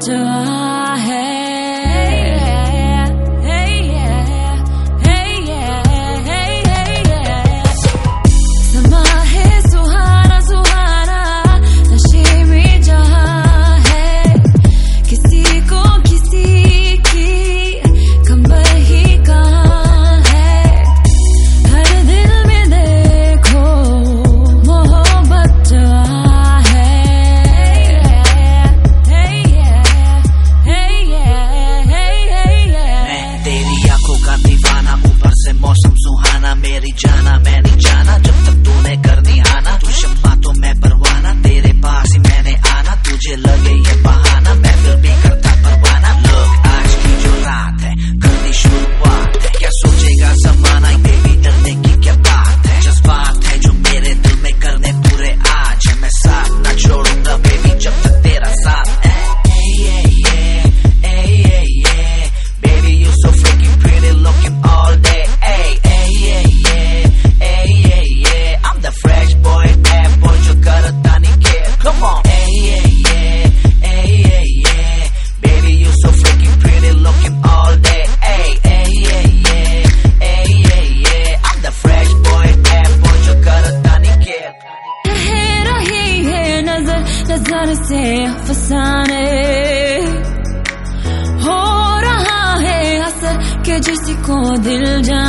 बचा है। समा है सुहाना सुहाना, नशे में जहां है, किसी को किसी की खबर ही कहाँ है। हर दिल में देखो मोहब्बत मौसम सुहाना, मेरी जाना मैं नहीं जाना, जब तक तूने करनी आना, तू शम्मा तो मैं परवाना, तेरे पास ही मैंने आना, तुझे लगे ये बहाना, मैं फिर भी करता परवाना। लोग आज की जो रात है, कर दी शुरुआत है, क्या सोचेगा जमाना, बेबी डरने की क्या बात है, जज्बात है जो मेरे दिल में करने पूरे आज है, मैं साथ न छोड़ूंगा बेबी जब तक तेरा साथ है। Baby you so freaking pretty, looking all day. I'm the fresh boy, bad boy, जो करता नहीं care. Come on. Baby you so freaking pretty, looking all day. I'm the fresh boy, bad boy, जो करता नहीं care. कह रही है नजर नजर से फसाने, हो रहा है असर के जिसको दिल जाने।